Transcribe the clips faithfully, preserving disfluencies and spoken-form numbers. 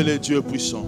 éternel et Dieu puissant.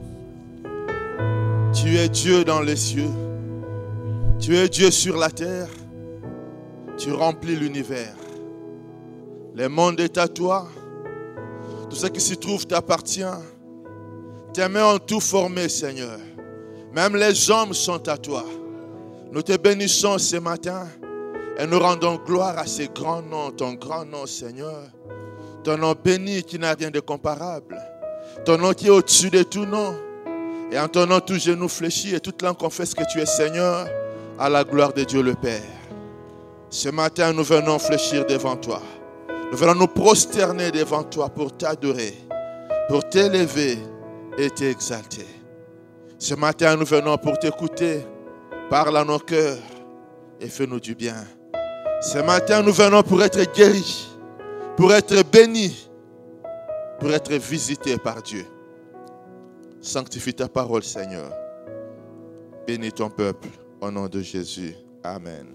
Tu es Dieu dans les cieux. Tu es Dieu sur la terre. Tu remplis l'univers. Le monde est à toi. Tout ce qui s'y trouve t'appartient. Tes mains ont tout formé, Seigneur. Même les hommes sont à toi. Nous te bénissons ce matin et nous rendons gloire à ce grand nom, ton grand nom, Seigneur. Ton nom béni qui n'a rien de comparable. Ton nom qui est au-dessus de tout nom. Et en ton nom, tout genou fléchit et toute langue confesse que tu es Seigneur à la gloire de Dieu le Père. Ce matin, nous venons fléchir devant toi. Nous venons nous prosterner devant toi pour t'adorer, pour t'élever et t'exalter. Ce matin, nous venons pour t'écouter. Parle à nos cœurs et fais-nous du bien. Ce matin, nous venons pour être guéris, pour être bénis, pour être visités par Dieu. Sanctifie ta parole, Seigneur. Bénis ton peuple au nom de Jésus. Amen.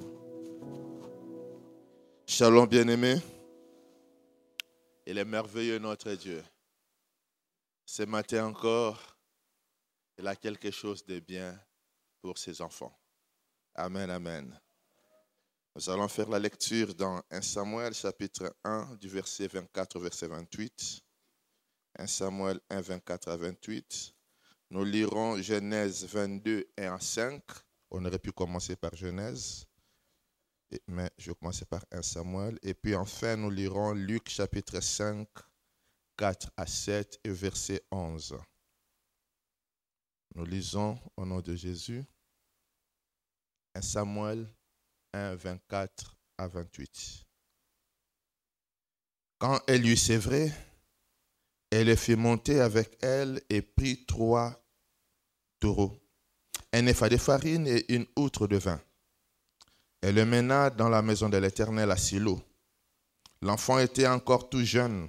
Shalom, bien-aimés. Il est merveilleux notre Dieu. Ce matin encore, il a quelque chose de bien pour ses enfants. Amen, amen. Nous allons faire la lecture dans un Samuel chapitre un du verset vingt-quatre au verset vingt-huit. un Samuel un, vingt-quatre à vingt-huit. Nous lirons Genèse vingt-deux, un à cinq. On aurait pu commencer par Genèse, mais je vais commencer par un Samuel. Et puis enfin, nous lirons Luc chapitre cinq, quatre à sept et verset onze. Nous lisons au nom de Jésus. un Samuel un, vingt-quatre à vingt-huit. Quand elle eut sévré, elle les fit monter avec elle et prit trois taureaux, un épha de farine et une outre de vin. Elle le mena dans la maison de l'Éternel à Silo. L'enfant était encore tout jeune.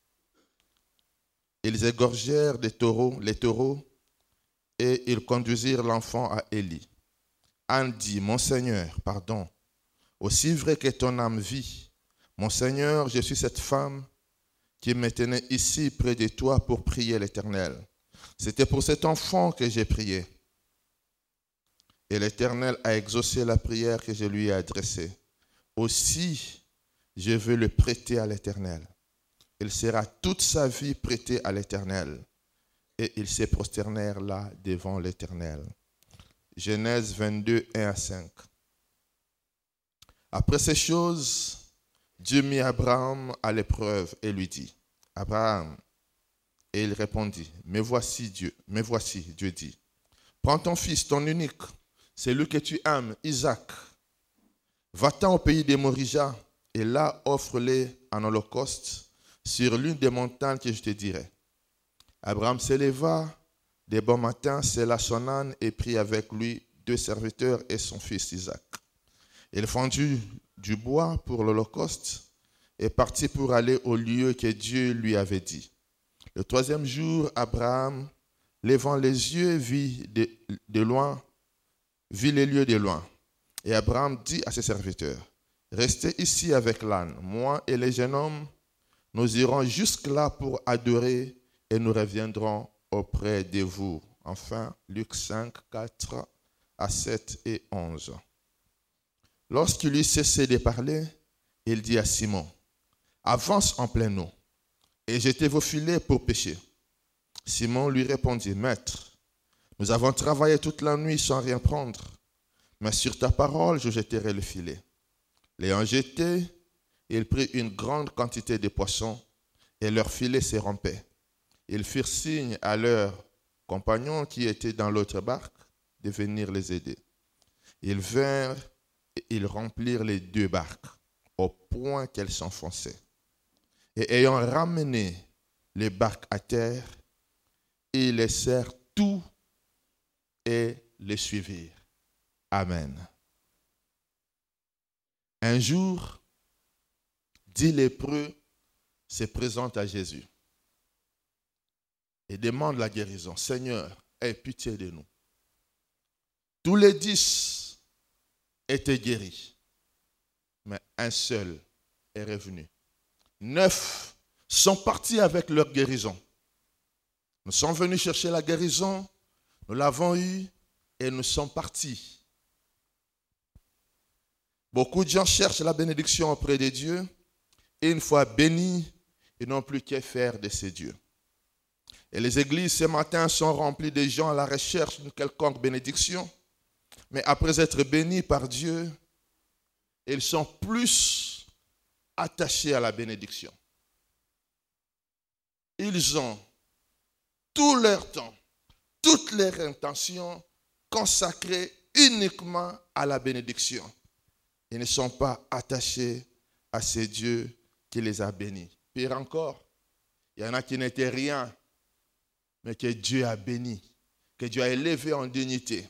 Ils égorgèrent des taureaux, les taureaux et ils conduisirent l'enfant à Élie. Anne dit, mon Seigneur, pardon, aussi vrai que ton âme vit, mon Seigneur, je suis cette femme qui me tenait ici près de toi pour prier l'Éternel. C'était pour cet enfant que j'ai prié. Et l'Éternel a exaucé la prière que je lui ai adressée. Aussi, je veux le prêter à l'Éternel. Il sera toute sa vie prêté à l'Éternel. Et ils se prosternèrent là devant l'Éternel. Genèse vingt-deux, un à cinq. Après ces choses, Dieu mit Abraham à l'épreuve et lui dit, Abraham, et il répondit, mais voici Dieu, mais voici, Dieu dit, prends ton fils, ton unique, celui que tu aimes, Isaac, va-t'en au pays des Morija, et là offre-le en holocauste sur l'une des montagnes que je te dirai. Abraham s'éleva de bon matin, sella son âne et prit avec lui deux serviteurs et son fils Isaac. Il fendit du bois pour l'holocauste et partit pour aller au lieu que Dieu lui avait dit. Le troisième jour, Abraham, levant les yeux, vit de, de loin, vit les lieux de loin. Et Abraham dit à ses serviteurs, restez ici avec l'âne, moi et les jeunes hommes, nous irons jusque-là pour adorer et nous reviendrons auprès de vous. Enfin, Luc cinq, quatre à sept et onze. Lorsqu'il eut cessé de parler, il dit à Simon, avance en pleine eau et jetez vos filets pour pêcher. Simon lui répondit, Maître, nous avons travaillé toute la nuit sans rien prendre, mais sur ta parole, je jetterai le filet. L'ayant jeté, il prit une grande quantité de poissons et leur filet se rompait. Ils firent signe à leurs compagnons qui étaient dans l'autre barque de venir les aider. Ils vinrent et ils remplirent les deux barques au point qu'elles s'enfonçaient. Et ayant ramené les barques à terre, ils laissèrent tout et les suivirent. Amen. Un jour, dix lépreux se présentent à Jésus et demandent la guérison. Seigneur, aie pitié de nous. Tous les dix étaient guéris, mais un seul est revenu. Neuf sont partis avec leur guérison, Nous sommes venus chercher la guérison, nous l'avons eue et nous sommes partis. Beaucoup de gens cherchent la bénédiction auprès de Dieu et une fois bénis, ils n'ont plus qu'à faire de ces dieux. Et les églises ce matin sont remplies de gens à la recherche d'une quelconque bénédiction, mais après être bénis par Dieu, ils sont plus attachés à la bénédiction. Ils ont tout leur temps, toute leur intention consacrée uniquement à la bénédiction. Ils ne sont pas attachés à ces dieux qui les a bénis. Pire encore, il y en a qui n'étaient rien, mais que Dieu a béni, que Dieu a élevé en dignité.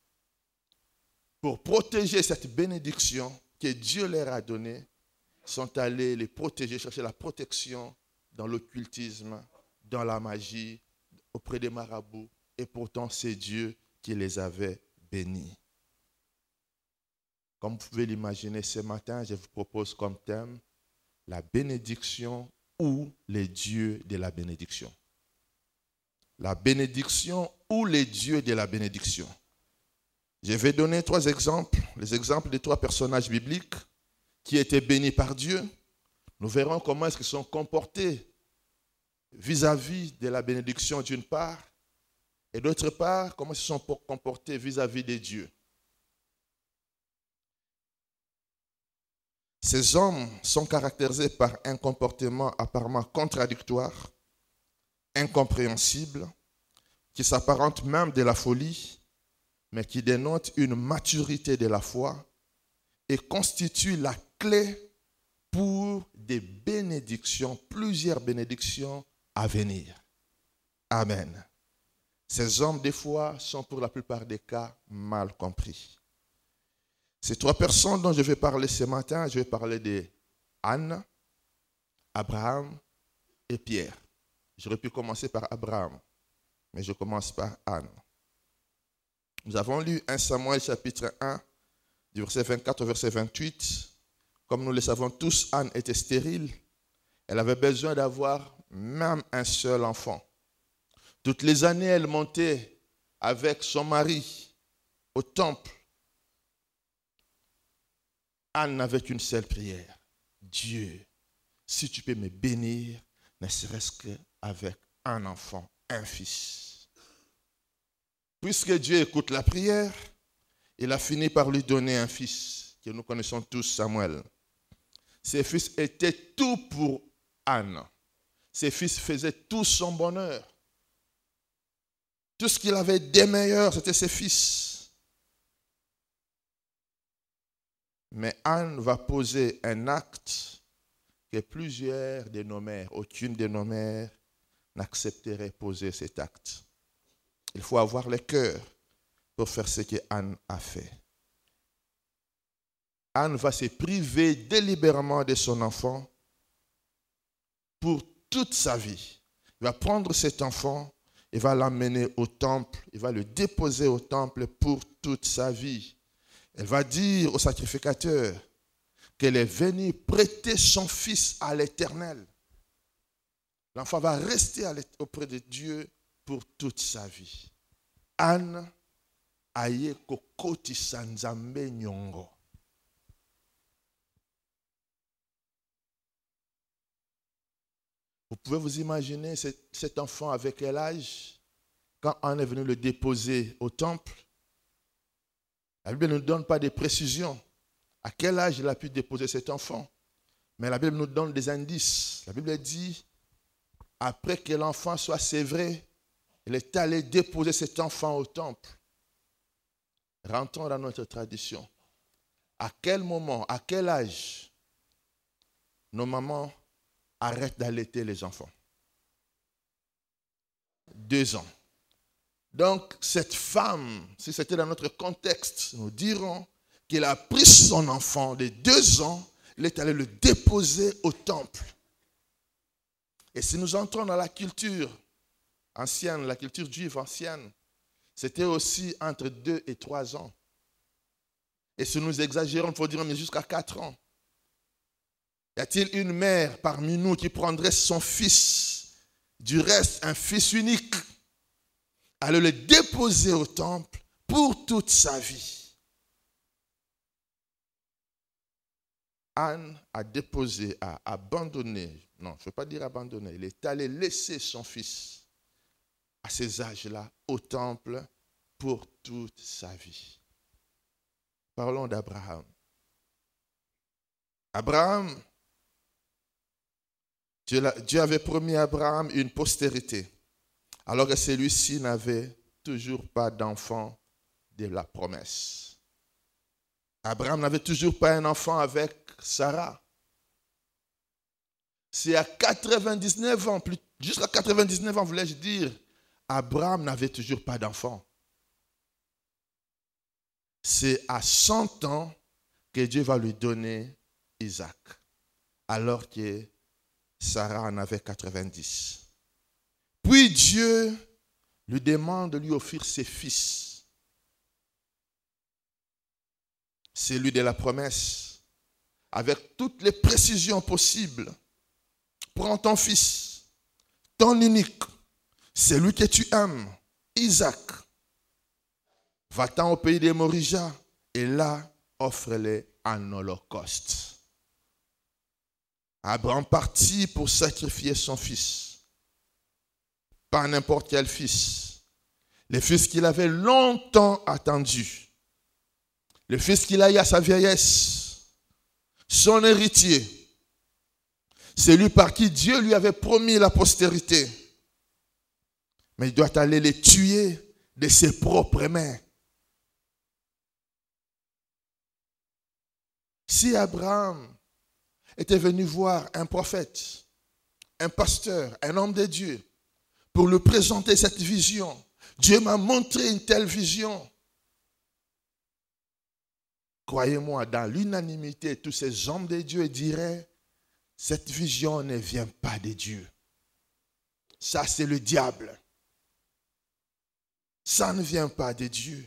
Pour protéger cette bénédiction que Dieu leur a donnée, ils sont allés les protéger, chercher la protection dans l'occultisme, dans la magie, auprès des marabouts. Et pourtant, c'est Dieu qui les avait bénis. Comme vous pouvez l'imaginer, ce matin, je vous propose comme thème la bénédiction ou les dieux de la bénédiction. La bénédiction ou les dieux de la bénédiction. Je vais donner trois exemples, les exemples des trois personnages bibliques qui étaient bénis par Dieu. Nous verrons comment est-ce qu'ils sont comportés vis-à-vis de la bénédiction d'une part, et d'autre part, comment ils se sont comportés vis-à-vis des dieux. Ces hommes sont caractérisés par un comportement apparemment contradictoire, incompréhensible, qui s'apparente même de la folie, mais qui dénote une maturité de la foi et constitue la clé pour des bénédictions, plusieurs bénédictions à venir. Amen. Ces hommes, des fois, sont pour la plupart des cas mal compris. Ces trois personnes dont je vais parler ce matin, je vais parler de Anne, Abraham et Pierre. J'aurais pu commencer par Abraham, mais je commence par Anne. Nous avons lu un Samuel chapitre un, du verset vingt-quatre au verset vingt-huit. Comme nous le savons tous, Anne était stérile. Elle avait besoin d'avoir même un seul enfant. Toutes les années, elle montait avec son mari au temple. Anne n'avait qu'une seule prière. Dieu, si tu peux me bénir, ne serait-ce qu'avec un enfant, un fils. Puisque Dieu écoute la prière, il a fini par lui donner un fils, que nous connaissons tous, Samuel. Ces fils étaient tout pour Anne. Ces fils faisaient tout son bonheur. Tout ce qu'il avait de meilleur, c'était ses fils. Mais Anne va poser un acte que plusieurs de nos mères, aucune de nos mères n'accepterait poser cet acte. Il faut avoir le cœur pour faire ce que Anne a fait. Anne va se priver délibérément de son enfant pour toute sa vie. Il va prendre cet enfant, il va l'emmener au temple, il va le déposer au temple pour toute sa vie. Elle va dire au sacrificateur qu'elle est venue prêter son fils à l'Éternel. L'enfant va rester auprès de Dieu pour toute sa vie. Anne aye kokoti sanzambe nyongo. Vous pouvez vous imaginer cet, cet enfant avec quel âge? Quand Anne est venue le déposer au temple, la Bible ne nous donne pas de précisions. À quel âge il a pu déposer cet enfant? Mais la Bible nous donne des indices. La Bible dit, après que l'enfant soit sévré, il est allé déposer cet enfant au temple. Rentrons dans notre tradition. À quel moment, à quel âge nos mamans arrêtent d'allaiter les enfants? Deux ans. Donc, cette femme, si c'était dans notre contexte, nous dirons qu'il a pris son enfant de deux ans, il est allé le déposer au temple. Et si nous entrons dans la culture ancienne, la culture juive ancienne, c'était aussi entre deux et trois ans. Et si nous exagérons, il faut dire mais jusqu'à quatre ans. Y a-t-il une mère parmi nous qui prendrait son fils, du reste un fils unique, allait le déposer au temple pour toute sa vie. Anne a déposé, a abandonné, non, je ne veux pas dire abandonné, il est allé laisser son fils à ces âges-là au temple pour toute sa vie. Parlons d'Abraham. Abraham, Dieu, Dieu avait promis à Abraham une postérité, alors que celui-ci n'avait toujours pas d'enfant de la promesse. Abraham n'avait toujours pas un enfant avec Sarah. C'est à quatre-vingt-dix-neuf ans, jusqu'à quatre-vingt-dix-neuf ans, voulais-je dire, Abraham n'avait toujours pas d'enfant. C'est à cent ans que Dieu va lui donner Isaac, alors que Sarah en avait quatre-vingt-dix. Puis Dieu lui demande de lui offrir ses fils. Celui de la promesse, avec toutes les précisions possibles. Prends ton fils, ton unique, celui que tu aimes, Isaac. Va-t'en au pays des Morija et là, offre-le en holocauste. Abraham partit pour sacrifier son fils. Pas n'importe quel fils. Le fils qu'il avait longtemps attendu. Le fils qu'il a eu à sa vieillesse. Son héritier. Celui par qui Dieu lui avait promis la postérité. Mais il doit aller les tuer de ses propres mains. Si Abraham était venu voir un prophète, un pasteur, un homme de Dieu, pour lui présenter cette vision, Dieu m'a montré une telle vision. Croyez-moi, dans l'unanimité, tous ces hommes de Dieu diraient, cette vision ne vient pas de Dieu. Ça, c'est le diable. Ça ne vient pas de Dieu.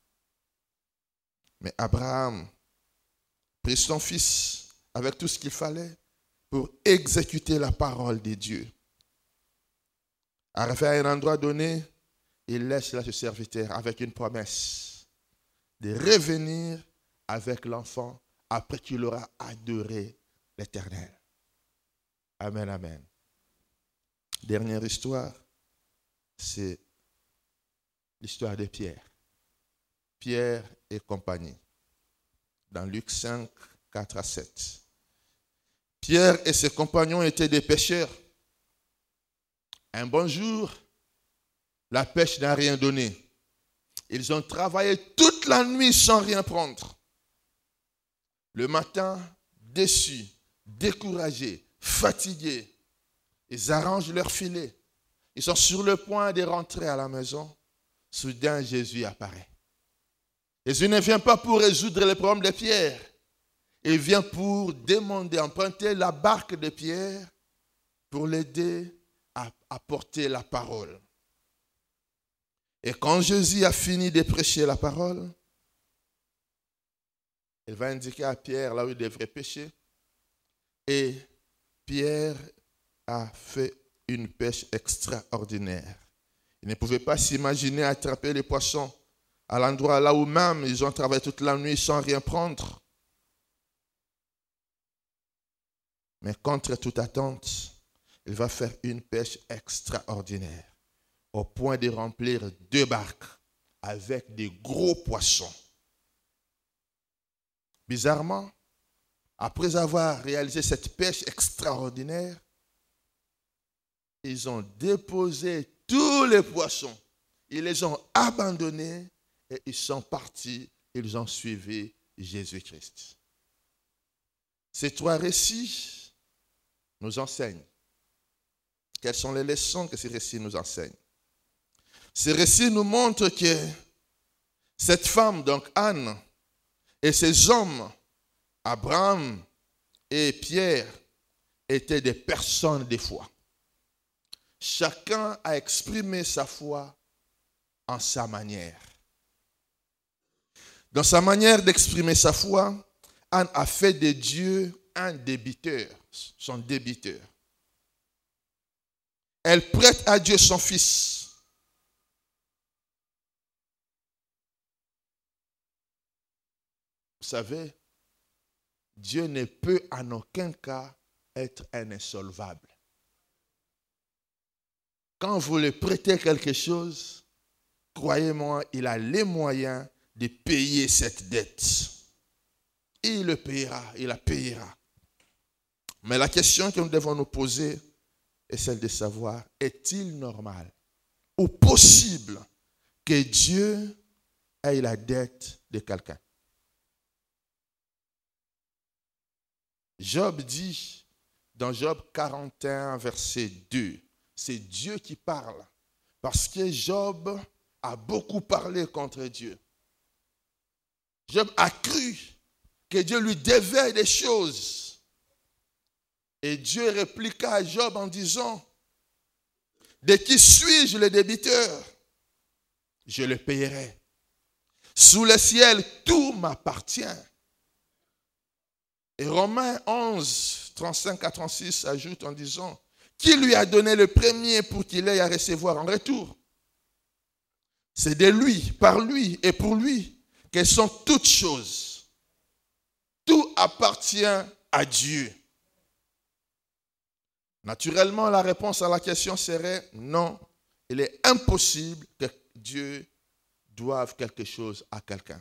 Mais Abraham prit son fils avec tout ce qu'il fallait pour exécuter la parole de Dieu. Arrivé à un endroit donné, il laisse là ce serviteur avec une promesse de revenir avec l'enfant après qu'il aura adoré l'Éternel. Amen, amen. Dernière histoire, c'est l'histoire de Pierre. Pierre et compagnie. Dans Luc cinq, quatre à sept. Pierre et ses compagnons étaient des pêcheurs. Un bon jour, la pêche n'a rien donné. Ils ont travaillé toute la nuit sans rien prendre. Le matin, déçus, découragés, fatigués, ils arrangent leur filet. Ils sont sur le point de rentrer à la maison. Soudain, Jésus apparaît. Jésus ne vient pas pour résoudre les problèmes de Pierre. Il vient pour demander, emprunter la barque de Pierre pour l'aider à apporter la parole. Et quand Jésus a fini de prêcher la parole, il va indiquer à Pierre là où il devrait pêcher. Et Pierre a fait une pêche extraordinaire. Il ne pouvait pas s'imaginer attraper les poissons à l'endroit là où même ils ont travaillé toute la nuit sans rien prendre. Mais contre toute attente, il va faire une pêche extraordinaire au point de remplir deux barques avec des gros poissons. Bizarrement, après avoir réalisé cette pêche extraordinaire, ils ont déposé tous les poissons. Ils les ont abandonnés et ils sont partis. Ils ont suivi Jésus-Christ. Ces trois récits nous enseignent. Quelles sont les leçons que ces récits nous enseignent? Ces récits nous montrent que cette femme, donc Anne, et ces hommes, Abraham et Pierre, étaient des personnes de foi. Chacun a exprimé sa foi en sa manière. Dans sa manière d'exprimer sa foi, Anne a fait de Dieu un débiteur, son débiteur. Elle prête à Dieu son fils. savez, Dieu ne peut en aucun cas être un insolvable. Quand vous lui prêtez quelque chose, croyez-moi, il a les moyens de payer cette dette. Il le payera, il la payera. Mais la question que nous devons nous poser est celle de savoir, est-il normal ou possible que Dieu ait la dette de quelqu'un? Job dit dans Job quarante et un, verset deux, c'est Dieu qui parle parce que Job a beaucoup parlé contre Dieu. Job a cru que Dieu lui devait des choses. Et Dieu répliqua à Job en disant, de qui suis-je le débiteur? Je le payerai. Sous le ciel, tout m'appartient. Et Romains onze, trente-cinq à trente-six ajoute en disant, qui lui a donné le premier pour qu'il ait à recevoir en retour? C'est de lui, par lui et pour lui que sont toutes choses. Tout appartient à Dieu. Naturellement, la réponse à la question serait non. Il est impossible que Dieu doive quelque chose à quelqu'un.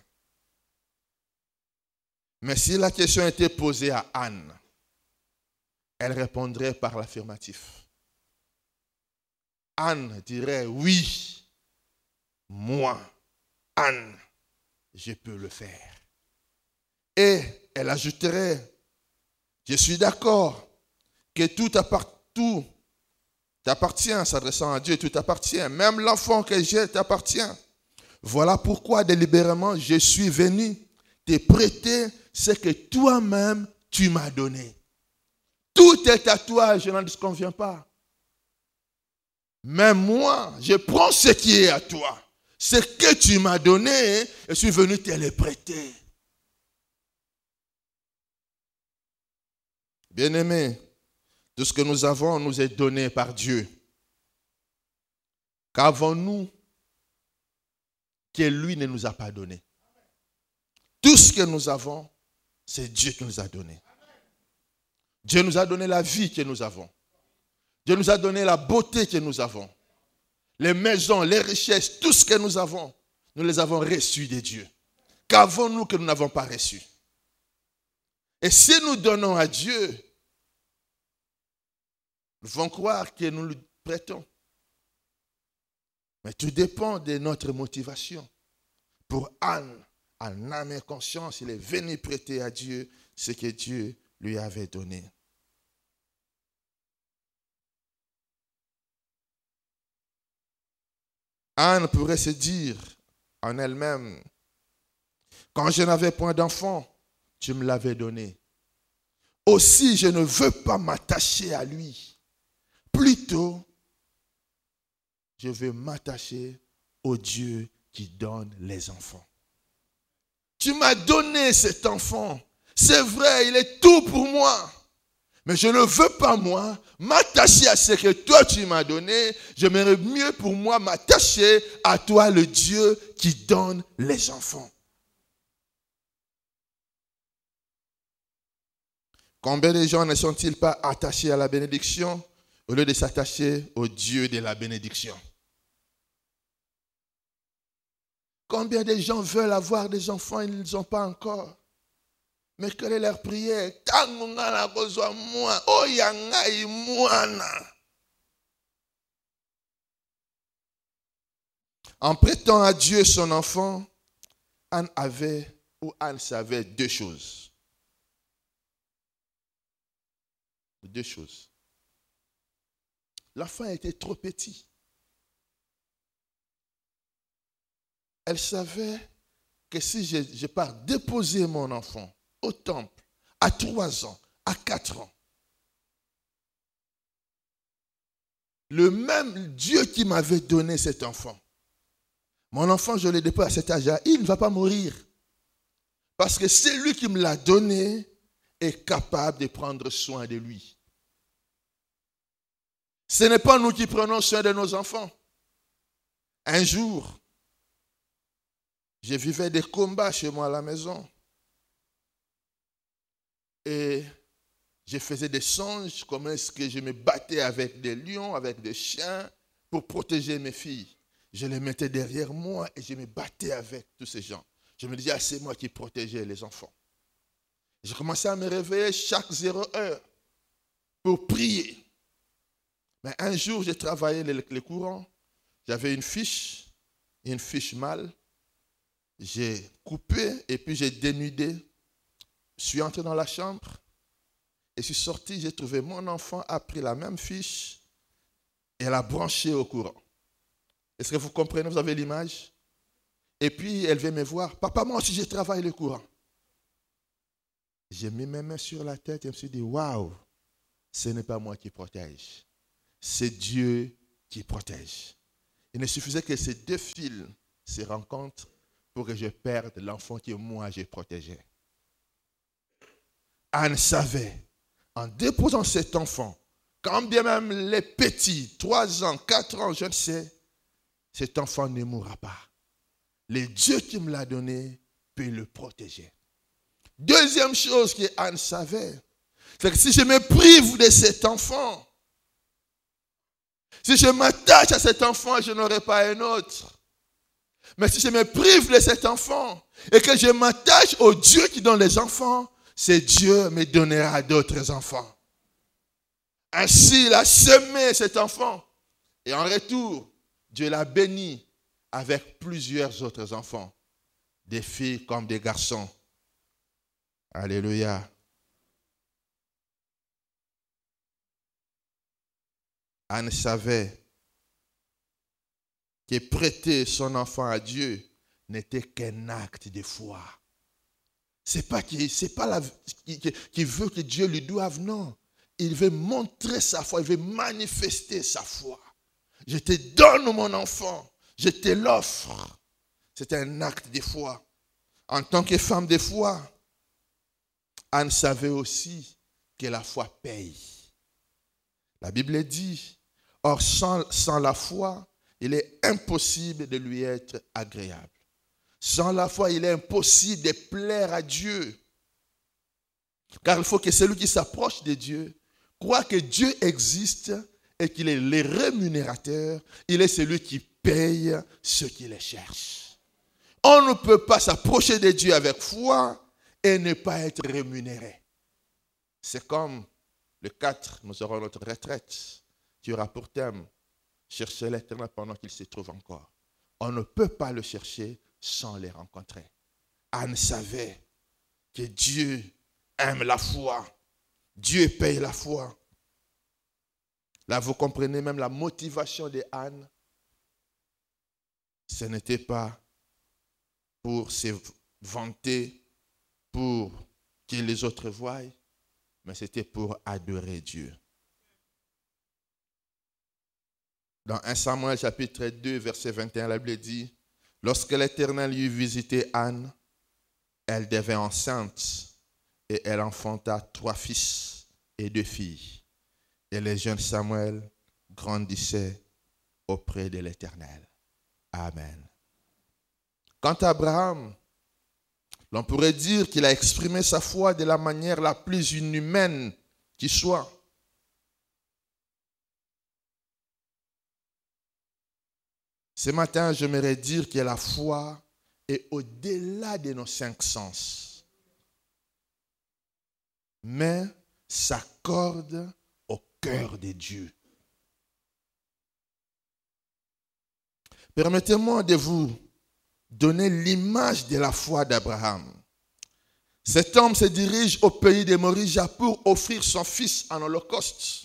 Mais si la question était posée à Anne, elle répondrait par l'affirmatif. Anne dirait oui, moi, Anne, je peux le faire. Et elle ajouterait, je suis d'accord que tout appartient, tout t'appartient, s'adressant à Dieu, tout t'appartient. Même l'enfant que j'ai t'appartient. Voilà pourquoi délibérément je suis venu te prêter ce que toi-même tu m'as donné. Tout est à toi, je n'en disconviens pas. Mais moi, je prends ce qui est à toi. Ce que tu m'as donné, je suis venu te le prêter. Bien-aimés, tout ce que nous avons nous est donné par Dieu. Qu'avons-nous que lui ne nous a pas donné? Tout ce que nous avons, c'est Dieu qui nous a donné. Dieu nous a donné la vie que nous avons. Dieu nous a donné la beauté que nous avons. Les maisons, les richesses, tout ce que nous avons, nous les avons reçus de Dieu. Qu'avons-nous que nous n'avons pas reçu? Et si nous donnons à Dieu, nous devons croire que nous lui prêtons. Mais tout dépend de notre motivation. Pour Anne, en âme et conscience, il est venu prêter à Dieu ce que Dieu lui avait donné. Anne pourrait se dire en elle-même, quand je n'avais point d'enfant, tu me l'avais donné. Aussi, je ne veux pas m'attacher à lui. Plutôt, je veux m'attacher au Dieu qui donne les enfants. Tu m'as donné cet enfant. C'est vrai, il est tout pour moi. Mais je ne veux pas, moi, m'attacher à ce que toi tu m'as donné. J'aimerais mieux pour moi m'attacher à toi, le Dieu qui donne les enfants. Combien de gens ne sont-ils pas attachés à la bénédiction au lieu de s'attacher au Dieu de la bénédiction? Combien de gens veulent avoir des enfants, ils ne les ont pas encore? Mais quelle est leur prière? En prêtant à Dieu son enfant, Anne avait ou Anne savait deux choses. Deux choses. L'enfant était trop petit. Elle savait que si je, je pars déposer mon enfant au temple à trois ans, à quatre ans, le même Dieu qui m'avait donné cet enfant, mon enfant, je le dépose à cet âge-là, il ne va pas mourir. Parce que c'est lui qui me l'a donné est capable de prendre soin de lui. Ce n'est pas nous qui prenons soin de nos enfants. Un jour, je vivais des combats chez moi à la maison. Et je faisais des songes, comment est-ce que je me battais avec des lions, avec des chiens, pour protéger mes filles. Je les mettais derrière moi et je me battais avec tous ces gens. Je me disais, ah, c'est moi qui protégeais les enfants. Je commençais à me réveiller chaque zéro heure pour prier. Mais un jour, j'ai travaillé les, les courants. J'avais une fiche, une fiche mâle. J'ai coupé et puis j'ai dénudé. Je suis entré dans la chambre et je suis sorti. J'ai trouvé mon enfant a pris la même fiche et elle a branché au courant. Est-ce que vous comprenez? Vous avez l'image? Et puis elle vient me voir. Papa, moi aussi, je travaille le courant. J'ai mis mes mains sur la tête et je me suis dit, waouh, ce n'est pas moi qui protège. C'est Dieu qui protège. Il ne suffisait que ces deux fils se rencontrent pour que je perde l'enfant que moi j'ai protégé. Anne savait, en déposant cet enfant, quand bien même les petits, trois ans, quatre ans, je ne sais, cet enfant ne mourra pas. Le Dieu qui me l'a donné peut le protéger. Deuxième chose que Anne savait, c'est que si je me prive de cet enfant, si je m'attache à cet enfant, je n'aurai pas un autre. Mais si je me prive de cet enfant et que je m'attache au Dieu qui donne les enfants, c'est Dieu me donnera d'autres enfants. Ainsi, il a semé cet enfant. Et en retour, Dieu l'a béni avec plusieurs autres enfants. Des filles comme des garçons. Alléluia. Anne savait que prêter son enfant à Dieu n'était qu'un acte de foi. Ce n'est pas qu'il qu veut que Dieu lui doive, non. Il veut montrer sa foi, il veut manifester sa foi. Je te donne mon enfant, je te l'offre. C'est un acte de foi. En tant que femme de foi, Anne savait aussi que la foi paye. La Bible dit, or sans, sans la foi, il est impossible de lui être agréable. Sans la foi, il est impossible de plaire à Dieu. Car il faut que celui qui s'approche de Dieu croit que Dieu existe et qu'il est le rémunérateur. Il est celui qui paye ceux qui les cherchent. On ne peut pas s'approcher de Dieu avec foi et ne pas être rémunéré. C'est comme le quatre, nous aurons notre retraite qui aura pour thème chercher l'Éternel pendant qu'il se trouve encore. On ne peut pas le chercher sans les rencontrer. Anne savait que Dieu aime la foi. Dieu paye la foi. Là, vous comprenez même la motivation de Anne. Ce n'était pas pour se vanter, pour que les autres voient, mais c'était pour adorer Dieu. Dans un Samuel chapitre deux, verset vingt et un, la Bible dit, lorsque l'Éternel eut visité Anne, elle devint enceinte et elle enfanta trois fils et deux filles. Et le jeune Samuel grandissait auprès de l'Éternel. Amen. Quant à Abraham, l'on pourrait dire qu'il a exprimé sa foi de la manière la plus inhumaine qui soit. Ce matin, j'aimerais dire que la foi est au-delà de nos cinq sens, mais s'accorde au cœur de Dieu. Permettez-moi de vous donner l'image de la foi d'Abraham. Cet homme se dirige au pays de Morija pour offrir son fils en holocauste.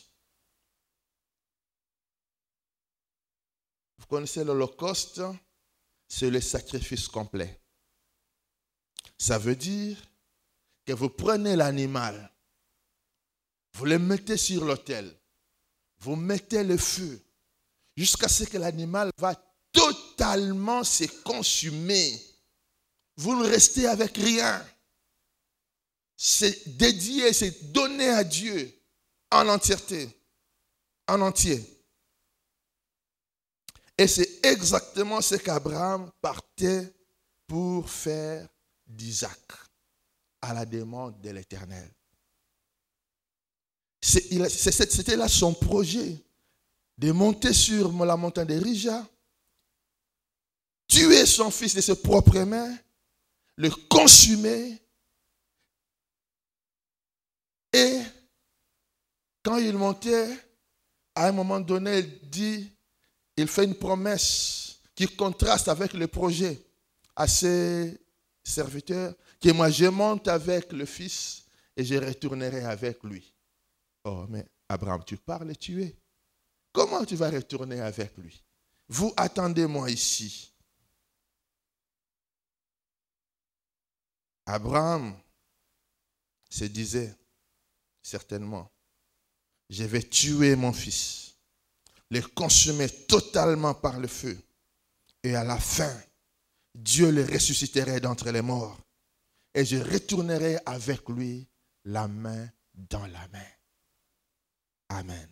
Vous connaissez l'holocauste? C'est le sacrifice complet. Ça veut dire que vous prenez l'animal, vous le mettez sur l'autel, vous mettez le feu, jusqu'à ce que l'animal va totalement se consumer. Vous ne restez avec rien. C'est dédié, c'est donné à Dieu en entièreté, en entier. Et c'est exactement ce qu'Abraham partait pour faire d'Isaac à la demande de l'Éternel. C'était là son projet, de monter sur la montagne de Rija, tuer son fils de ses propres mains, le consumer. Et quand il montait, à un moment donné, il dit, il fait une promesse qui contraste avec le projet à ses serviteurs, que moi je monte avec le fils et je retournerai avec lui. Oh, mais Abraham, tu parles et tu es. Comment tu vas retourner avec lui? Vous attendez-moi ici. Abraham se disait certainement, je vais tuer mon fils, le consumer totalement par le feu, et à la fin, Dieu le ressusciterait d'entre les morts, et je retournerai avec lui la main dans la main. Amen.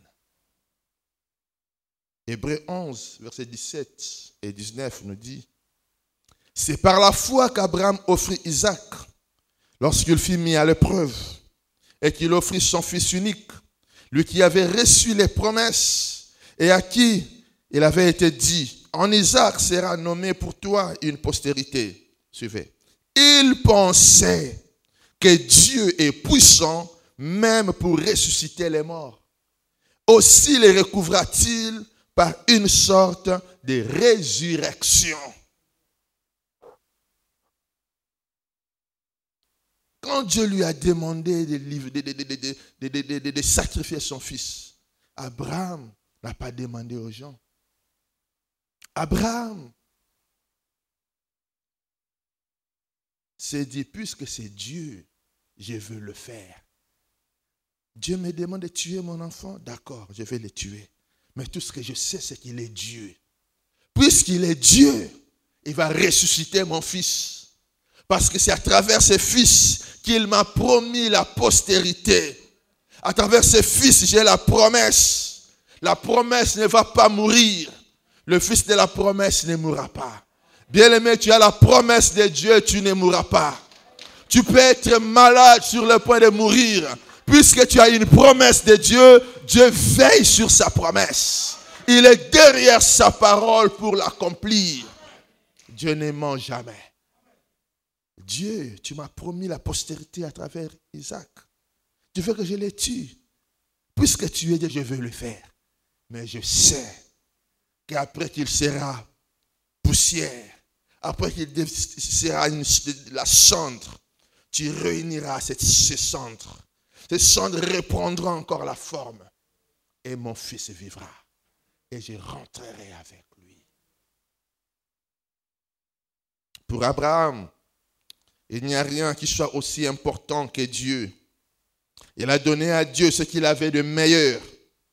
Hébreux onze, versets dix-sept et dix-neuf nous dit, c'est par la foi qu'Abraham offrit Isaac lorsqu'il fut mis à l'épreuve et qu'il offrit son fils unique, lui qui avait reçu les promesses et à qui il avait été dit, en Isaac sera nommé pour toi une postérité. Suivez. Il pensait que Dieu est puissant même pour ressusciter les morts. Aussi les recouvra-t-il par une sorte de résurrection. Quand Dieu lui a demandé de, de, de, de, de, de, de, de sacrifier son fils, Abraham n'a pas demandé aux gens. Abraham s'est dit, puisque c'est Dieu, je veux le faire. Dieu me demande de tuer mon enfant, d'accord, je vais le tuer. Mais tout ce que je sais, c'est qu'il est Dieu. Puisqu'il est Dieu, il va ressusciter mon fils. Parce que c'est à travers ce fils qu'il m'a promis la postérité. À travers ce fils, j'ai la promesse. La promesse ne va pas mourir. Le fils de la promesse ne mourra pas. Bien-aimé, tu as la promesse de Dieu, tu ne mourras pas. Tu peux être malade sur le point de mourir. Puisque tu as une promesse de Dieu, Dieu veille sur sa promesse. Il est derrière sa parole pour l'accomplir. Dieu ne ment jamais. Dieu, tu m'as promis la postérité à travers Isaac. Tu veux que je le tue. Puisque tu es Dieu, je veux le faire. Mais je sais qu'après qu'il sera poussière, après qu'il sera une, la cendre, tu réuniras cette, ces cendres. Ces cendres reprendront encore la forme. Et mon fils vivra. Et je rentrerai avec lui. Pour Abraham, il n'y a rien qui soit aussi important que Dieu. Il a donné à Dieu ce qu'il avait de meilleur.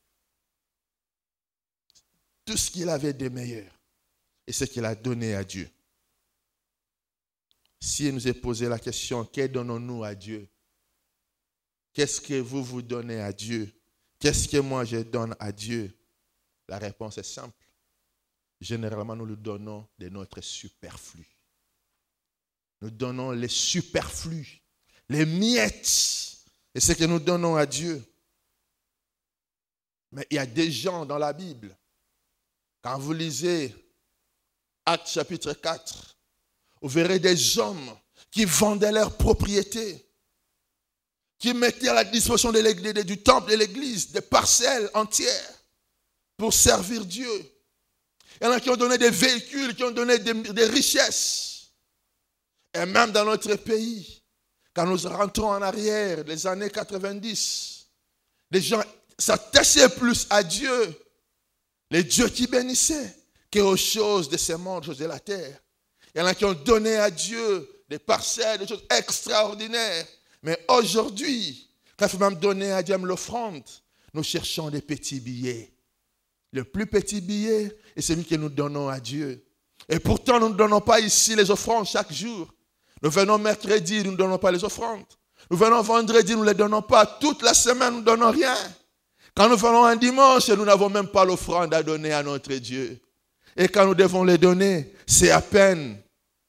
Tout ce qu'il avait de meilleur. Et ce qu'il a donné à Dieu. Si il nous est posé la question, que donnons-nous à Dieu? Qu'est-ce que vous vous donnez à Dieu? Qu'est-ce que moi je donne à Dieu? La réponse est simple. Généralement, nous lui donnons de notre superflu. Nous donnons les superflus, les miettes. Et ce que nous donnons à Dieu. Mais il y a des gens dans la Bible, quand vous lisez Actes chapitre quatre, vous verrez des hommes qui vendaient leurs propriétés, qui mettaient à la disposition de l'église, du temple de l'église des parcelles entières pour servir Dieu. Il y en a qui ont donné des véhicules, qui ont donné des, des richesses. Et même dans notre pays, quand nous rentrons en arrière, les années quatre-vingt-dix, les gens s'attachaient plus à Dieu, les dieux qui bénissaient, qu'aux choses de ce monde, choses de la terre. Il y en a qui ont donné à Dieu des parcelles, des choses extraordinaires. Mais aujourd'hui, quand il faut même donner à Dieu l'offrande, nous cherchons des petits billets. Le plus petit billet est celui que nous donnons à Dieu. Et pourtant, nous ne donnons pas ici les offrandes chaque jour. Nous venons mercredi, nous ne donnons pas les offrandes. Nous venons vendredi, nous ne les donnons pas. Toute la semaine, nous ne donnons rien. Quand nous venons un dimanche, nous n'avons même pas l'offrande à donner à notre Dieu. Et quand nous devons les donner, c'est à peine.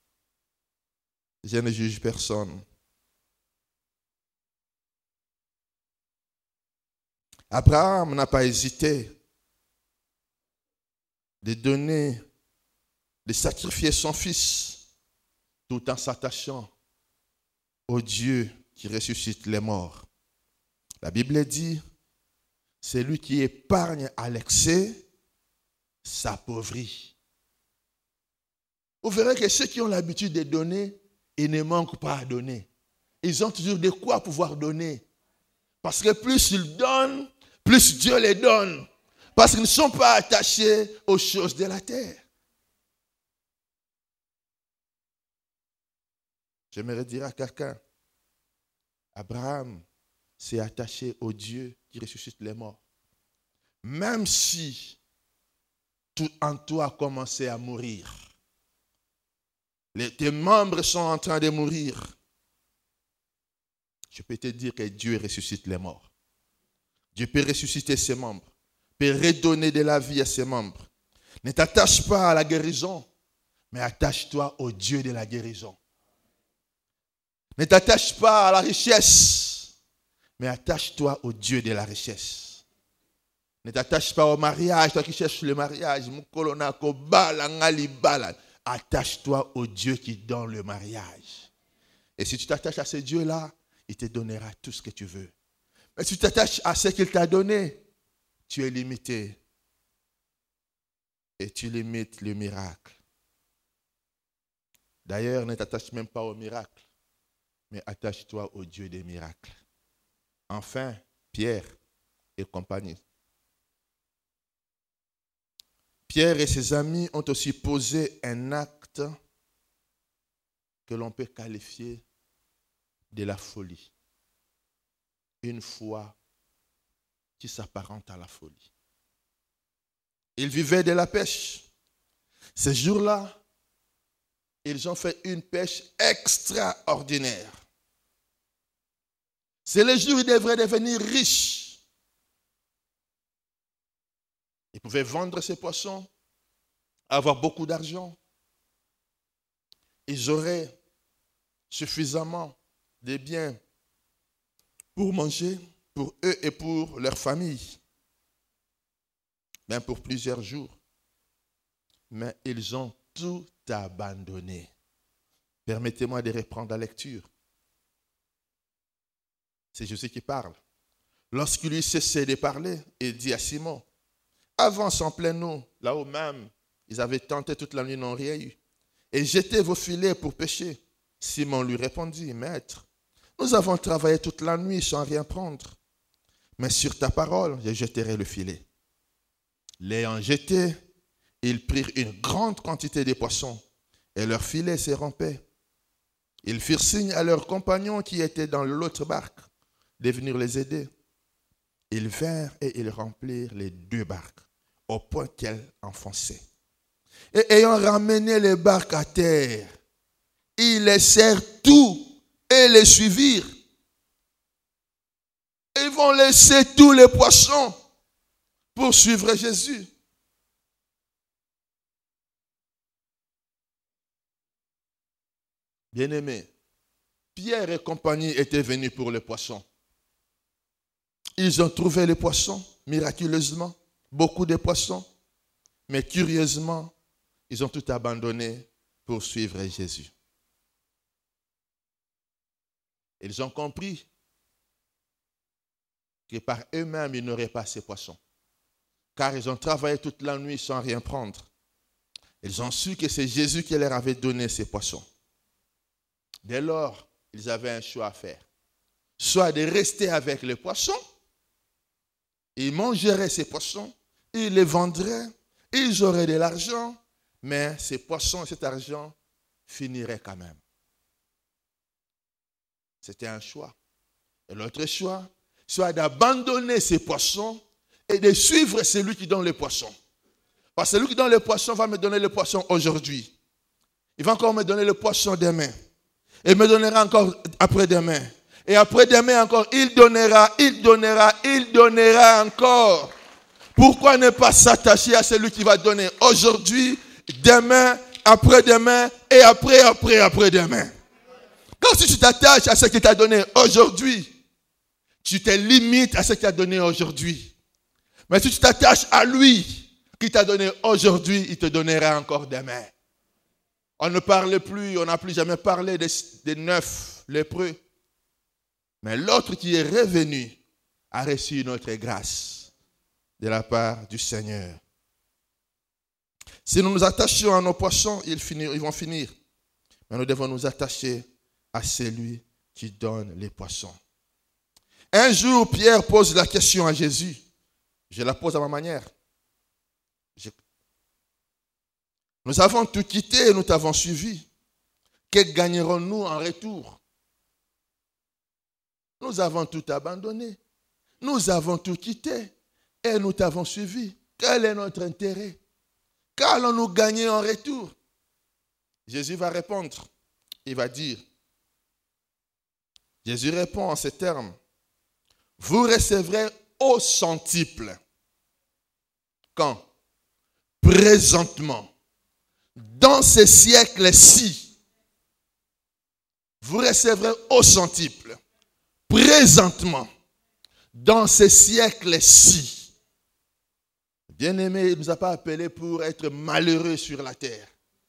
Je ne juge personne. Abraham n'a pas hésité de donner, de sacrifier son fils tout en s'attachant au Dieu qui ressuscite les morts. La Bible dit, c'est lui qui épargne à l'excès, s'appauvrit. Vous verrez que ceux qui ont l'habitude de donner, ils ne manquent pas à donner. Ils ont toujours de quoi pouvoir donner. Parce que plus ils donnent, plus Dieu les donne. Parce qu'ils ne sont pas attachés aux choses de la terre. J'aimerais dire à quelqu'un, Abraham s'est attaché au Dieu qui ressuscite les morts. Même si tout en toi a commencé à mourir, les, tes membres sont en train de mourir, je peux te dire que Dieu ressuscite les morts. Dieu peut ressusciter ses membres, peut redonner de la vie à ses membres. Ne t'attache pas à la guérison, mais attache-toi au Dieu de la guérison. Ne t'attache pas à la richesse, mais attache-toi au Dieu de la richesse. Ne t'attache pas au mariage, toi qui cherches le mariage. Attache-toi au Dieu qui donne le mariage. Et si tu t'attaches à ce Dieu-là, il te donnera tout ce que tu veux. Mais si tu t'attaches à ce qu'il t'a donné, tu es limité. Et tu limites le miracle. D'ailleurs, ne t'attache même pas au miracle, mais attache-toi au Dieu des miracles. Enfin, Pierre et compagnie. Pierre et ses amis ont aussi posé un acte que l'on peut qualifier de la folie. Une foi qui s'apparente à la folie. Ils vivaient de la pêche. Ces jours-là, ils ont fait une pêche extraordinaire. C'est le jour où ils devraient devenir riches. Ils pouvaient vendre ces poissons, avoir beaucoup d'argent. Ils auraient suffisamment de biens pour manger, pour eux et pour leur famille, même pour plusieurs jours. Mais ils ont tout abandonné. Permettez-moi de reprendre la lecture. C'est Jésus qui parle. Lorsqu'il lui cessait de parler, il dit à Simon, avance en pleine eau, là-haut même, ils avaient tenté toute la nuit, n'ont rien eu. Et jetez vos filets pour pêcher. Simon lui répondit, maître, nous avons travaillé toute la nuit sans rien prendre. Mais sur ta parole, je jetterai le filet. L'ayant jeté, ils prirent une grande quantité de poissons et leur filet se rompait. Ils firent signe à leurs compagnons qui étaient dans l'autre barque de venir les aider. Ils vinrent et ils remplirent les deux barques au point qu'elles enfonçaient. Et ayant ramené les barques à terre, ils laissèrent tout et les suivirent. Ils vont laisser tous les poissons pour suivre Jésus. Bien-aimés, Pierre et compagnie étaient venus pour les poissons. Ils ont trouvé les poissons, miraculeusement, beaucoup de poissons. Mais curieusement, ils ont tout abandonné pour suivre Jésus. Ils ont compris que par eux-mêmes, ils n'auraient pas ces poissons. Car ils ont travaillé toute la nuit sans rien prendre. Ils ont su que c'est Jésus qui leur avait donné ces poissons. Dès lors, ils avaient un choix à faire. Soit de rester avec les poissons, ils mangeraient ces poissons, ils les vendraient, ils auraient de l'argent, mais ces poissons et cet argent finiraient quand même. C'était un choix. Et l'autre choix, soit d'abandonner ces poissons et de suivre celui qui donne les poissons. Parce que celui qui donne les poissons va me donner les poissons aujourd'hui. Il va encore me donner le poisson demain. Et me donnera encore après-demain. Et après-demain encore, il donnera, il donnera, il donnera encore. Pourquoi ne pas s'attacher à celui qui va donner aujourd'hui, demain, après-demain et après, après, après-demain? Quand si tu t'attaches à ce qu'il t'a donné aujourd'hui, tu te limites à ce qu'il t'a donné aujourd'hui. Mais si tu t'attaches à lui, qui t'a donné aujourd'hui, il te donnera encore demain. On ne parle plus, on n'a plus jamais parlé des, des neuf lépreux. Mais l'autre qui est revenu a reçu une autre grâce de la part du Seigneur. Si nous nous attachions à nos poissons, ils, finir, ils vont finir. Mais nous devons nous attacher à celui qui donne les poissons. Un jour, Pierre pose la question à Jésus. Je la pose à ma manière. Je... Nous avons tout quitté et nous t'avons suivi. Que gagnerons-nous en retour? Nous avons tout abandonné. Nous avons tout quitté et nous t'avons suivi. Quel est notre intérêt? Qu'allons-nous gagner en retour? Jésus va répondre. Il va dire, Jésus répond en ces termes, vous recevrez au centuple. Quand? Présentement. Dans ce siècle-ci. Vous recevrez au centuple. Présentement. Dans ce siècle-ci. Bien-aimé, il ne nous a pas appelés pour être malheureux sur la terre.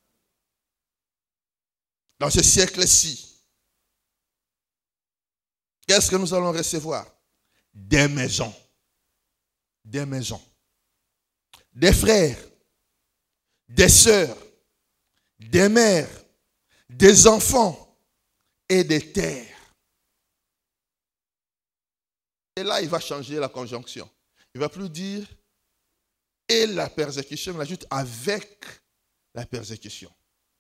Dans ce siècle-ci. Qu'est-ce que nous allons recevoir? Des maisons. Des maisons. Des frères. Des sœurs. Des mères. Des enfants. Et des terres. Et là, il va changer la conjonction. Il ne va plus dire et la persécution, il ajoute avec la persécution.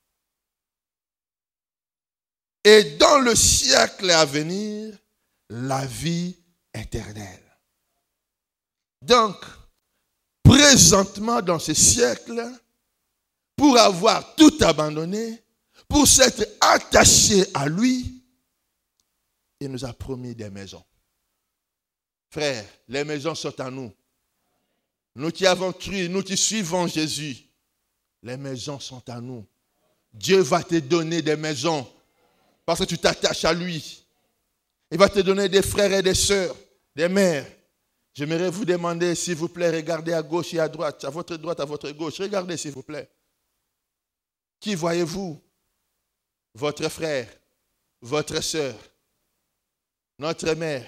Et dans le siècle à venir, la vie éternelle. Donc, présentement dans ce siècle, pour avoir tout abandonné, pour s'être attaché à lui, il nous a promis des maisons. Frères, les maisons sont à nous. Nous qui avons cru, nous qui suivons Jésus, les maisons sont à nous. Dieu va te donner des maisons parce que tu t'attaches à lui. Il va te donner des frères et des sœurs, des mères. J'aimerais vous demander, s'il vous plaît, regardez à gauche et à droite, à votre droite, à votre gauche. Regardez, s'il vous plaît. Qui voyez-vous? Votre frère, votre sœur, notre mère.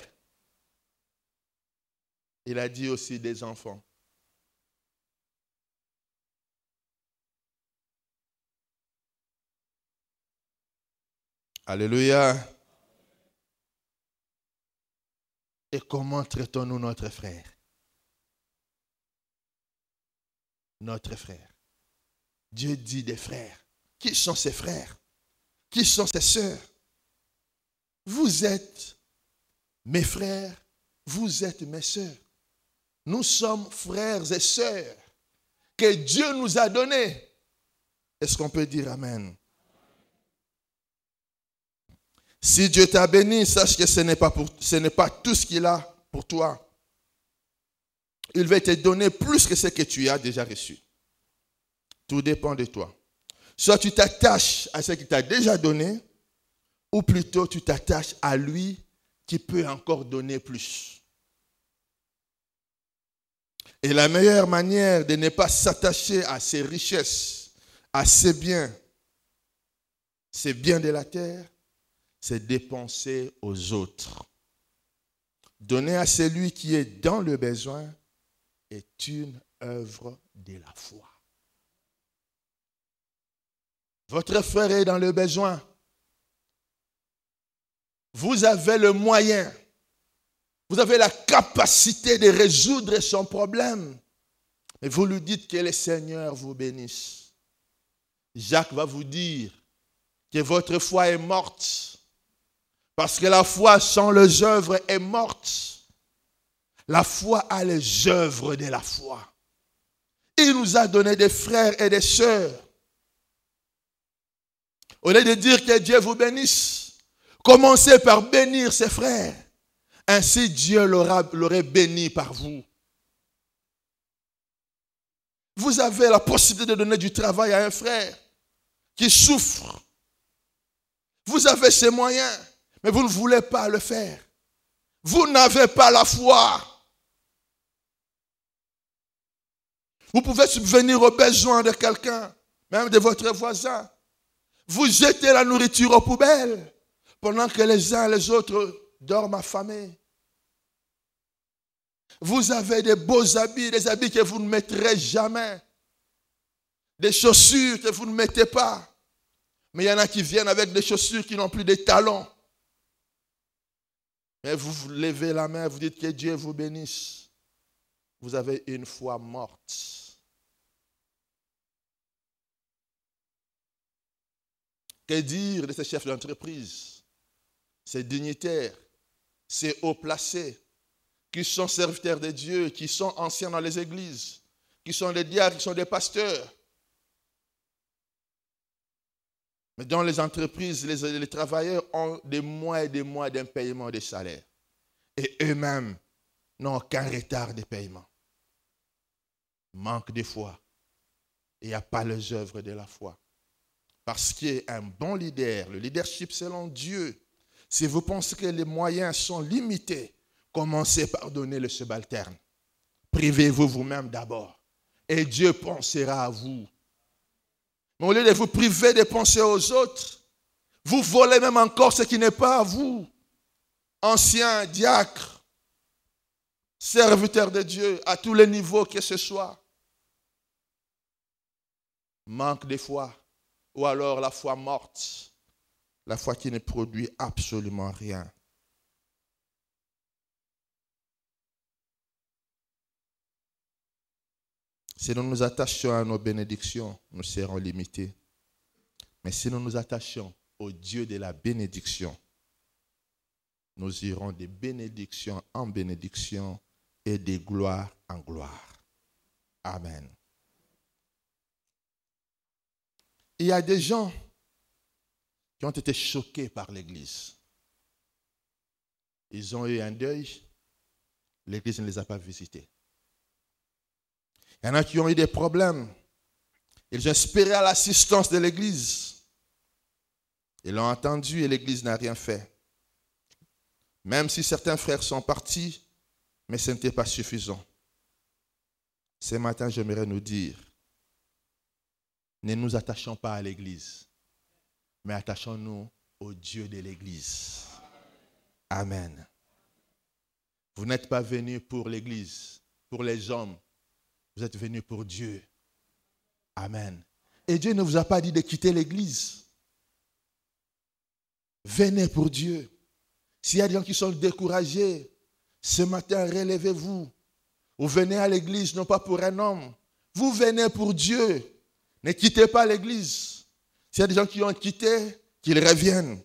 Il a dit aussi des enfants. Alléluia. Et comment traitons-nous notre frère? Notre frère. Dieu dit des frères. Qui sont ses frères? Qui sont ses sœurs? Vous êtes mes frères, vous êtes mes sœurs. Nous sommes frères et sœurs que Dieu nous a donnés. Est-ce qu'on peut dire amen? Si Dieu t'a béni, sache que ce n'est pas, pour, ce n'est pas tout ce qu'il a pour toi. Il va te donner plus que ce que tu as déjà reçu. Tout dépend de toi. Soit tu t'attaches à ce qu'il t'a déjà donné, ou plutôt tu t'attaches à lui qui peut encore donner plus. Et la meilleure manière de ne pas s'attacher à ses richesses, à ses biens, ses biens de la terre, c'est dépenser aux autres. Donner à celui qui est dans le besoin est une œuvre de la foi. Votre frère est dans le besoin. Vous avez le moyen. Vous avez la capacité de résoudre son problème. Et vous lui dites que le Seigneur vous bénisse. Jacques va vous dire que votre foi est morte. Parce que la foi sans les œuvres est morte. La foi a les œuvres de la foi. Il nous a donné des frères et des sœurs. Au lieu de dire que Dieu vous bénisse, commencez par bénir ses frères. Ainsi Dieu l'aurait béni par vous. Vous avez la possibilité de donner du travail à un frère qui souffre. Vous avez ces moyens, mais vous ne voulez pas le faire. Vous n'avez pas la foi. Vous pouvez subvenir aux besoins de quelqu'un, même de votre voisin. Vous jetez la nourriture aux poubelles pendant que les uns et les autres dorment affamés. Vous avez des beaux habits, des habits que vous ne mettrez jamais. Des chaussures que vous ne mettez pas. Mais il y en a qui viennent avec des chaussures qui n'ont plus de talons. Mais vous, vous levez la main, vous dites que Dieu vous bénisse. Vous avez une foi morte. Que dire de ces chefs d'entreprise, ces dignitaires, ces hauts placés, qui sont serviteurs de Dieu, qui sont anciens dans les églises, qui sont des diacres, qui sont des pasteurs. Mais dans les entreprises, les, les travailleurs ont des mois et des mois d'impayement des salaires. Et eux-mêmes n'ont aucun retard de paiement. Manque de foi. Il n'y a pas les œuvres de la foi. Parce qu'un bon leader, le leadership selon Dieu, si vous pensez que les moyens sont limités, commencez par donner le subalterne. Privez-vous vous-même d'abord. Et Dieu pensera à vous. Mais au lieu de vous priver de penser aux autres, vous volez même encore ce qui n'est pas à vous. Anciens, diacres, serviteurs de Dieu, à tous les niveaux que ce soit. Manque de foi. Ou alors la foi morte. La foi qui ne produit absolument rien. Si nous nous attachons à nos bénédictions, nous serons limités. Mais si nous nous attachons au Dieu de la bénédiction, nous irons de bénédiction en bénédiction et de gloire en gloire. Amen. Il y a des gens qui ont été choqués par l'Église. Ils ont eu un deuil, l'Église ne les a pas visités. Il y en a qui ont eu des problèmes. Ils ont espéré à l'assistance de l'Église. Ils l'ont entendu et l'Église n'a rien fait. Même si certains frères sont partis, mais ce n'était pas suffisant. Ce matin, j'aimerais nous dire, ne nous attachons pas à l'Église, mais attachons-nous au Dieu de l'Église. Amen. Vous n'êtes pas venus pour l'Église, pour les hommes. Vous êtes venus pour Dieu. Amen. Et Dieu ne vous a pas dit de quitter l'Église. Venez pour Dieu. S'il y a des gens qui sont découragés, ce matin, relevez-vous. Vous venez à l'Église, non pas pour un homme. Vous venez pour Dieu. Ne quittez pas l'Église. S'il y a des gens qui ont quitté, qu'ils reviennent.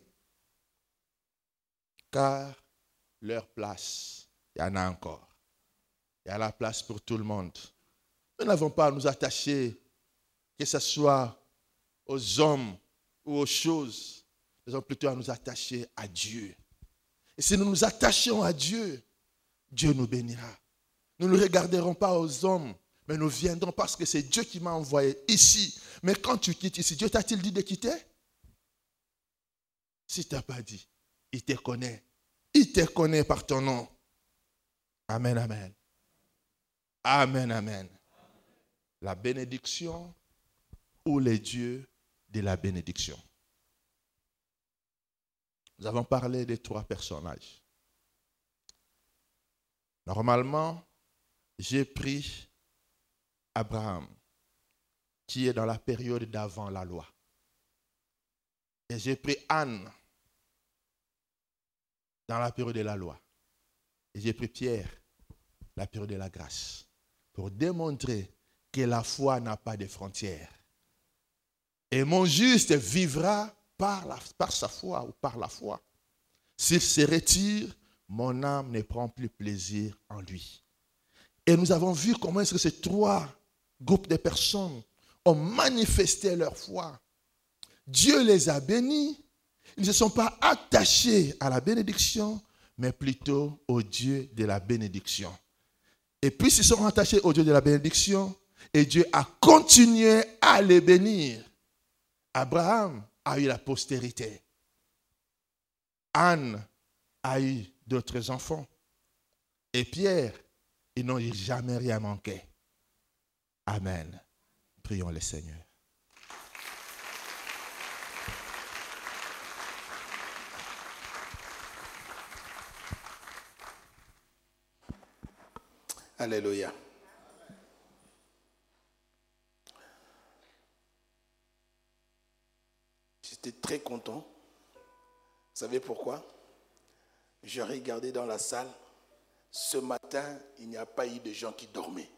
Car leur place, il y en a encore. Il y a la place pour tout le monde. Nous n'avons pas à nous attacher, que ce soit aux hommes ou aux choses. Nous avons plutôt à nous attacher à Dieu. Et si nous nous attachons à Dieu, Dieu nous bénira. Nous ne regarderons pas aux hommes, mais nous viendrons parce que c'est Dieu qui m'a envoyé ici. Mais quand tu quittes ici, Dieu t'a-t-il dit de quitter? S'il ne t'a pas dit, il te connaît. Il te connaît par ton nom. Amen, amen. Amen, amen. La bénédiction ou les dieux de la bénédiction. Nous avons parlé des trois personnages. Normalement, j'ai pris Abraham, qui est dans la période d'avant la loi. Et j'ai pris Anne, dans la période de la loi. Et j'ai pris Pierre, la période de la grâce, pour démontrer que la foi n'a pas de frontières. Et mon juste vivra par, la, par sa foi ou par la foi. S'il se retire, mon âme ne prend plus plaisir en lui. Et nous avons vu comment est-ce que ces trois groupes de personnes ont manifesté leur foi. Dieu les a bénis. Ils ne se sont pas attachés à la bénédiction, mais plutôt au Dieu de la bénédiction. Et puis ils se sont attachés au Dieu de la bénédiction, et Dieu a continué à les bénir. Abraham a eu la postérité. Anne a eu d'autres enfants. Et Pierre, ils n'ont jamais rien manqué. Amen. Prions le Seigneur. Alléluia. J'étais très content. Vous savez pourquoi? Je regardais dans la salle. Ce matin, il n'y a pas eu de gens qui dormaient.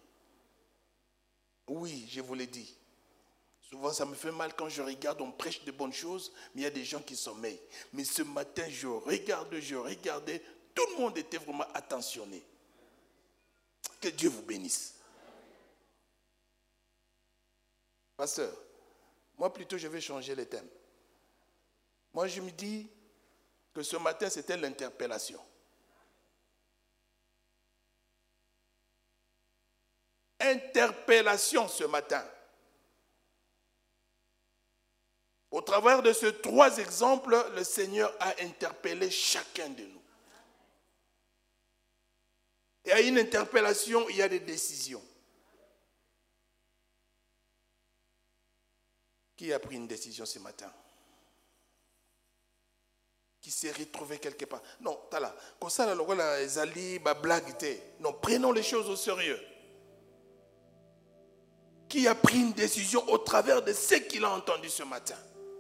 Oui, je vous l'ai dit. Souvent, ça me fait mal quand je regarde, on prêche de bonnes choses, mais il y a des gens qui sommeillent. Mais ce matin, je regardais, je regardais, tout le monde était vraiment attentionné. Que Dieu vous bénisse. Pasteur, moi plutôt je vais changer le thème. Moi je me dis que ce matin c'était l'interpellation. Interpellation ce matin. Au travers de ces trois exemples, le Seigneur a interpellé chacun de nous. Et à une interpellation, il y a des décisions. Qui a pris une décision ce matin? Qui s'est retrouvé quelque part? Non, t'as là. Comme ça, là, les alliés, bah, blague, non, prenons les choses au sérieux. Qui a pris une décision au travers de ce qu'il a entendu ce matin?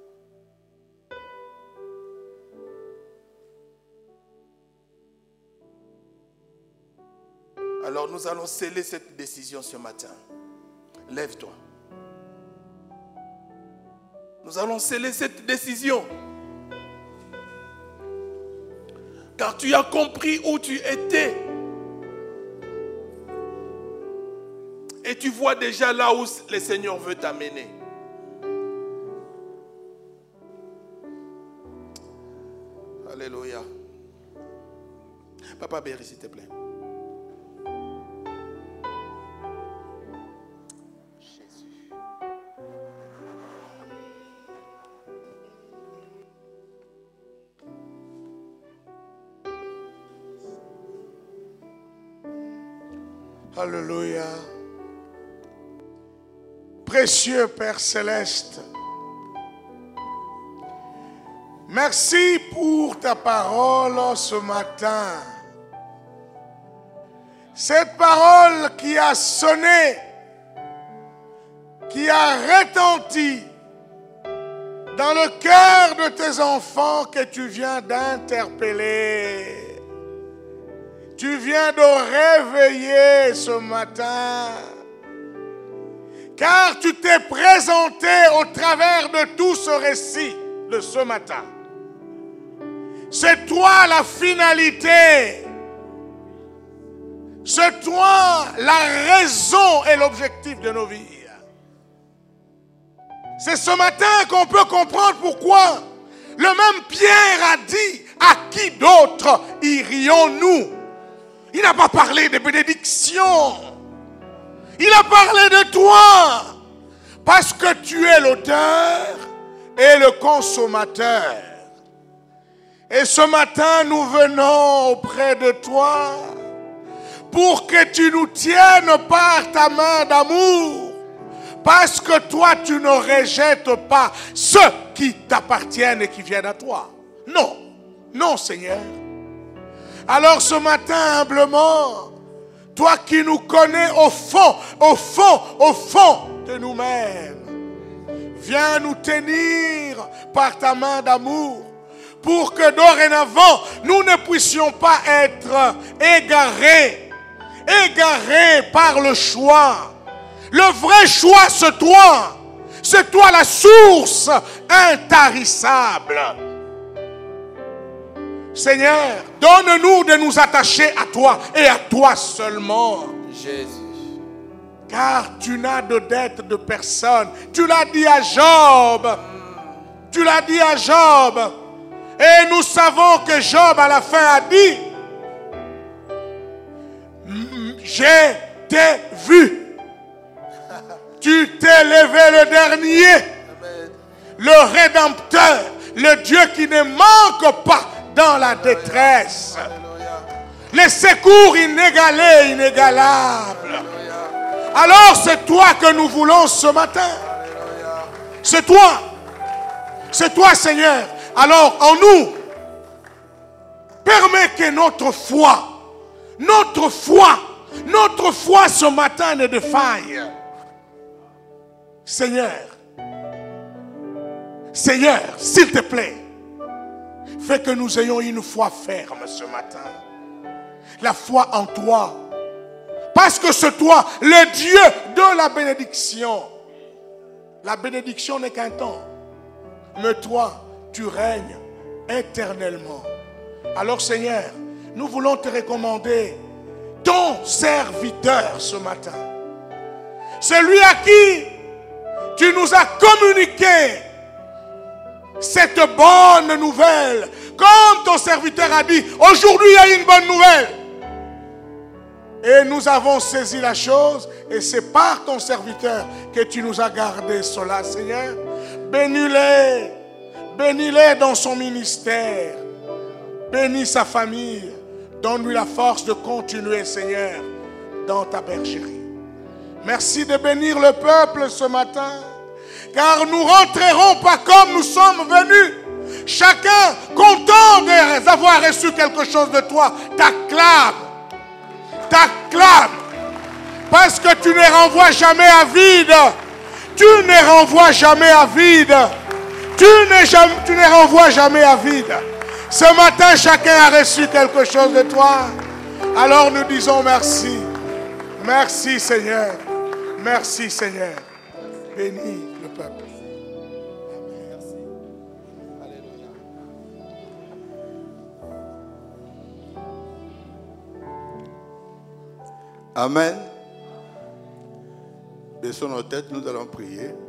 Alors nous allons sceller cette décision ce matin. Lève-toi. Nous allons sceller cette décision. Car tu as compris où tu étais. Et tu vois déjà là où le Seigneur veut t'amener. Alléluia. Papa Béry, s'il te plaît. Jésus. Alléluia. Précieux Père Céleste, merci pour ta parole ce matin. Cette parole qui a sonné, qui a retenti dans le cœur de tes enfants que tu viens d'interpeller. Tu viens de réveiller ce matin. Car tu t'es présenté au travers de tout ce récit de ce matin. C'est toi la finalité. C'est toi la raison et l'objectif de nos vies. C'est ce matin qu'on peut comprendre pourquoi le même Pierre a dit: à qui d'autre irions-nous? Il n'a pas parlé de bénédiction. Il a parlé de toi, parce que tu es l'auteur et le consommateur. Et ce matin, nous venons auprès de toi pour que tu nous tiennes par ta main d'amour, parce que toi, tu ne rejettes pas ceux qui t'appartiennent et qui viennent à toi. Non, non Seigneur. Alors ce matin, humblement, toi qui nous connais au fond, au fond, au fond de nous-mêmes, viens nous tenir par ta main d'amour pour que dorénavant, nous ne puissions pas être égarés, égarés par le choix. Le vrai choix, c'est toi. C'est toi la source intarissable. Seigneur, donne-nous de nous attacher à toi et à toi seulement. Jésus. Car tu n'as de dette de personne. Tu l'as dit à Job. Tu l'as dit à Job. Et nous savons que Job à la fin a dit: j'ai t'ai vu. Tu t'es levé le dernier. Amen. Le Rédempteur. Le Dieu qui ne manque pas dans la détresse. Alléluia. Les secours inégalés, inégalables. Alors c'est toi que nous voulons ce matin. C'est toi. C'est toi, Seigneur. Alors en nous, permets que notre foi, notre foi, notre foi ce matin ne défaille. Seigneur, Seigneur, s'il te plaît, fais que nous ayons une foi ferme ce matin. La foi en toi. Parce que c'est toi, le Dieu de la bénédiction. La bénédiction n'est qu'un temps. Mais toi, tu règnes éternellement. Alors Seigneur, nous voulons te recommander ton serviteur ce matin. Celui à qui tu nous as communiqué cette bonne nouvelle. Comme ton serviteur a dit, aujourd'hui il y a une bonne nouvelle. Et nous avons saisi la chose et c'est par ton serviteur que tu nous as gardé cela, Seigneur. Bénis-les, bénis-les dans son ministère. Bénis sa famille. Donne-lui la force de continuer, Seigneur, dans ta bergerie. Merci de bénir le peuple ce matin. Car nous ne rentrerons pas comme nous sommes venus. Chacun, content d'avoir reçu quelque chose de toi, t'acclame. T'acclame. Parce que tu ne renvoies jamais à vide. Tu ne renvoies jamais à vide. Tu ne, jamais, tu ne renvoies jamais à vide. Ce matin, chacun a reçu quelque chose de toi. Alors nous disons merci. Merci Seigneur. Merci Seigneur. Bénis le peuple. Amen. Baissons nos têtes, nous allons prier.